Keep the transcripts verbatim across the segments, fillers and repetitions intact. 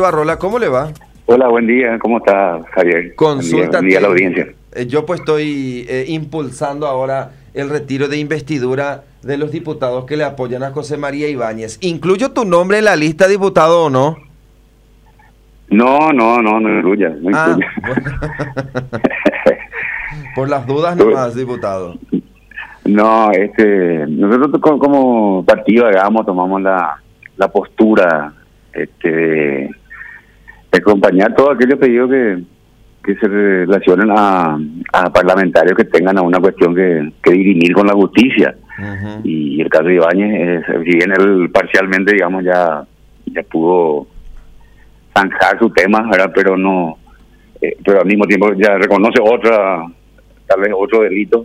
Ibarrola, ¿cómo le va? Hola, buen día, ¿cómo está, Javier? Consulta. Buen día, buen día a la audiencia. Eh, yo pues estoy eh, impulsando ahora el retiro de investidura de los diputados que le apoyan a José María Ibáñez. ¿Incluyo tu nombre en la lista, diputado, o no? No, no, no, no incluya, no Ah, incluya. bueno. Por las dudas nomás, diputado. No, este, nosotros co- como partido, digamos, tomamos la, la postura este, de, de acompañar todos aquellos pedidos que, que se relacionen a, a parlamentarios que tengan a una cuestión que, que dirimir con la justicia. Uh-huh. Y el caso de Ibáñez, es, si bien él parcialmente, digamos, ya, ya pudo zanjar su tema, ¿verdad? Pero no, eh, pero al mismo tiempo ya reconoce otra, tal vez otro delito.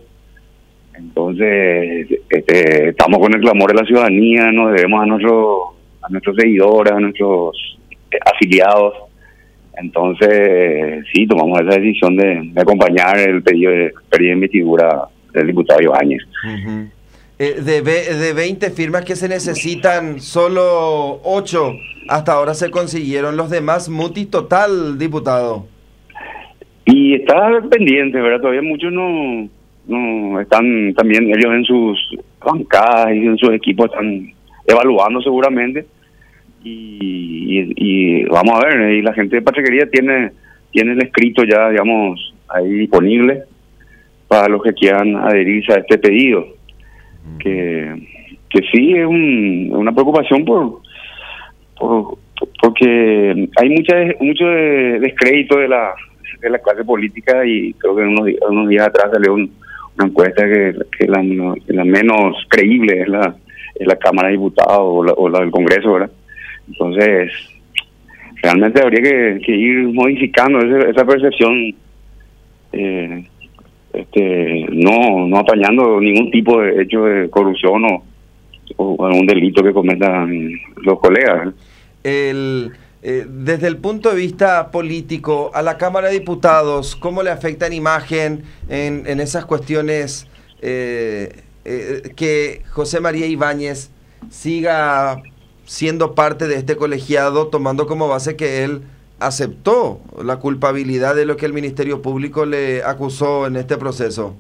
Entonces, este, estamos con el clamor de la ciudadanía, nos debemos a nuestros a nuestros seguidores, a nuestros eh, afiliados. Entonces, sí, tomamos esa decisión de, de acompañar el pedido de, pedido de investidura del diputado Ibáñez. Uh-huh. Eh, de, ve- de veinte firmas que se necesitan, solo ocho hasta ahora se consiguieron. Los demás, muti total, diputado. Y está pendiente, ¿verdad? Todavía muchos no, no están también, ellos en sus bancadas y en sus equipos están evaluando seguramente. Y, y, y vamos a ver, y la gente de Pachequería tiene, tiene el escrito ya, digamos, ahí disponible para los que quieran adherirse a este pedido. Que, que sí es un, una preocupación por, por porque hay mucha mucho de, descrédito de la de la clase política, y creo que unos, días- unos días atrás salió un, una encuesta que, que la, que la menos creíble es la es la Cámara de Diputados o la, o la del Congreso, ¿verdad? Entonces realmente habría que, que ir modificando ese, esa percepción, eh, este no no apañando ningún tipo de hecho de corrupción o, o algún delito que cometan los colegas. El, eh, desde el punto de vista político, a la Cámara de Diputados, ¿cómo le afecta en imagen en, en esas cuestiones eh, eh, que José María Ibáñez siga siendo parte de este colegiado, tomando como base que él aceptó la culpabilidad de lo que el Ministerio Público le acusó en este proceso?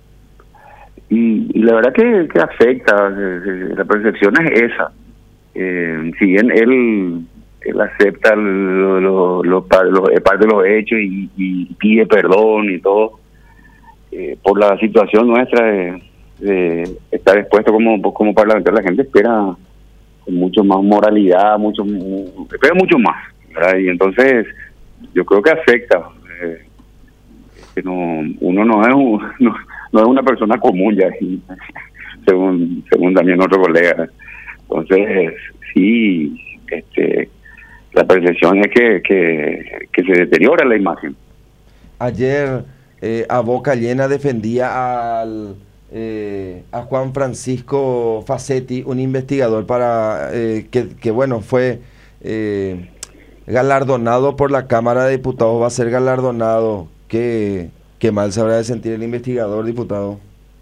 Y, y la verdad que, que afecta, eh, eh, la percepción es esa. Eh, si bien él, él acepta lo, lo, lo, pa- lo- eh, parte de los hechos y, y pide perdón y todo, eh, por la situación nuestra de, de estar expuesto como, como parlamentario, la gente espera con mucho más moralidad, mucho espera mucho más, ¿verdad? Y entonces yo creo que afecta. eh, que no, uno no es un, no, no es una persona común ya, según según también otro colega. Entonces sí, este la percepción es que, que, que se deteriora la imagen. Ayer eh, a boca llena defendía al, eh, a Juan Francisco Facetti, un investigador para eh, que, que bueno fue eh, galardonado por la Cámara de Diputados, va a ser galardonado. Qué, qué mal se habrá de sentir el investigador, diputado.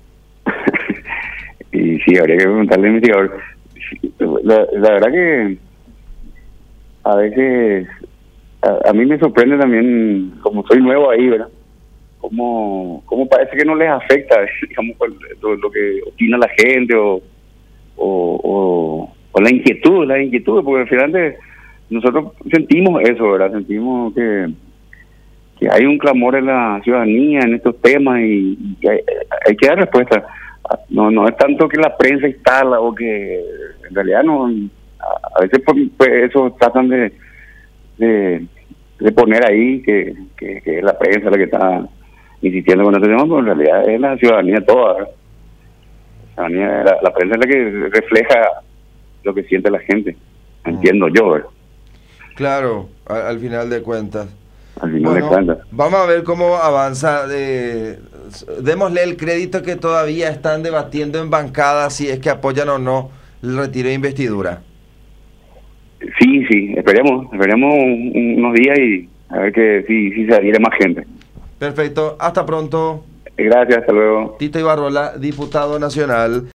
Y sí, habría que preguntarle al investigador. La, la verdad que a veces a, a mí me sorprende también, como soy nuevo ahí, ¿verdad? Como, como parece que no les afecta, digamos, lo, lo que opina la gente o, o, o, o la inquietud, la inquietud, porque al final de, nosotros sentimos eso, ¿verdad? Sentimos que, que hay un clamor en la ciudadanía en estos temas y, y hay, hay que dar respuesta. No no es tanto que la prensa instala o que en realidad no, a, a veces pues, pues eso tratan de, de de poner ahí que, que, que es la prensa la que está insistiendo con este tema, pero en realidad es la ciudadanía toda, ¿verdad? La, ciudadanía, la, la prensa es la que refleja lo que siente la gente, entiendo yo, ¿verdad? Claro, al, al final de cuentas. Al final Bueno, de cuentas. vamos a ver cómo avanza. Eh, démosle el crédito que todavía están debatiendo en bancada si es que apoyan o no el retiro de investidura. Sí, sí, esperemos, esperemos un- unos días y a ver que si, si se adhiere más gente. Perfecto, hasta pronto. Gracias, hasta luego. Tito Ibarrola, diputado nacional.